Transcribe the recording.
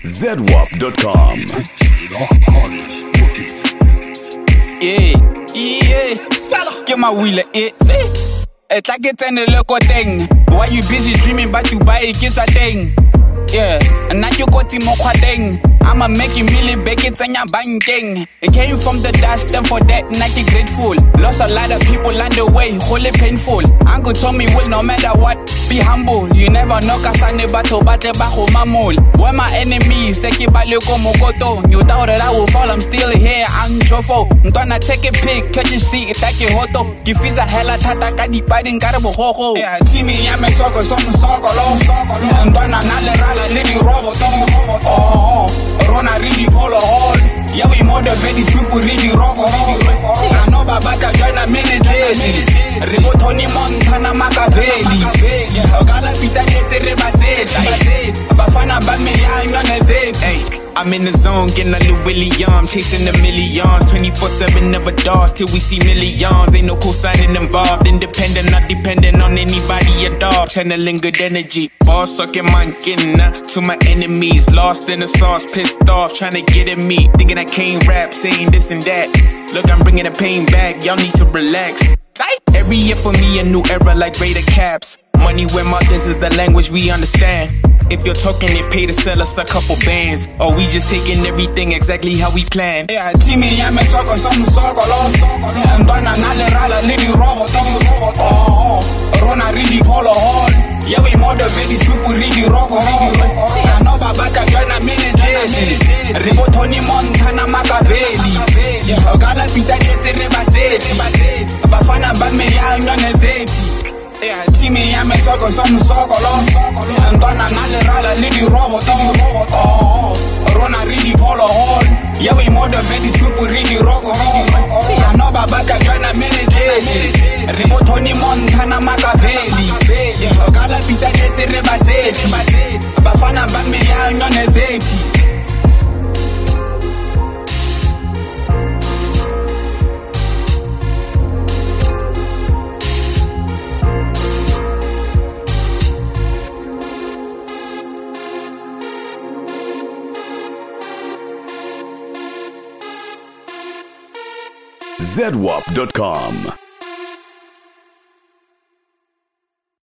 ZWAP.com. Get my wheel it's like it's in the local thing. Why you busy dreaming but you buy it, kids a thing. Yeah, and now you got more thing. I'ma make you really big it and your banking. It came from the dust, and for that, not you grateful. Lost a lot of people on the way, wholly painful. Uncle told me, well, no matter what, be humble. You never know, cause I never to battle back home, mamul. Where my enemies, seki balo como goto. You thought that I would fall, I'm still here, I'm chofo. I'm gonna take a pic, catch a seat, it's like a hoto. Give us a hella tata, kadi biting, karabo hoho. Yeah, see me, I'm a soccer, some soccer, long soccer. I'm gonna nalerala, living robot, Rona really polo hall. Yeah, we motivate these people really rock. I know Babaka China minute. Ribo Tony Montana Machiavelli. Ogala Pita Rebate. Bafana Bame, I'm on a date. I'm in the zone, getting a little Willie I'm chasing the millions, 24/7 never dogs till we see millions. Ain't no co-signing involved, independent, not dependent on anybody at all. Channeling good energy, ball sucking man getting to my enemies. Lost in the sauce, pissed off, trying to get at me. Thinking I can't rap, saying this and that. Look, I'm bringing the pain back, y'all need to relax. Every year for me a new era like Raider Caps. Money where my this is the language we understand. If you're talking, they pay to sell us a couple bands. Or we just taking everything exactly how we planned. Yeah, see me, I'm a soccer, some soccer, long soccer. I'm gonna nalerala, living robot, Rona really polo hall. Yeah, we motivate these people really rock. I know Babaka China minute. Ribo Tony Montana Machiavelli. Ogala Pita Rebate. Bafana Bame, I'm on a date. Yeah, see me, I'm a soccer, some soccer, long soccer. I'm gonna nalerala, living robot, Rona really polo hall. Yeah, we motivate these people really rock. I know Babaka China minute. Ribo Tony Montana Machiavelli. Ogala Pita Rebate. Bafana Bame, I'm on a date. ZWAP.com.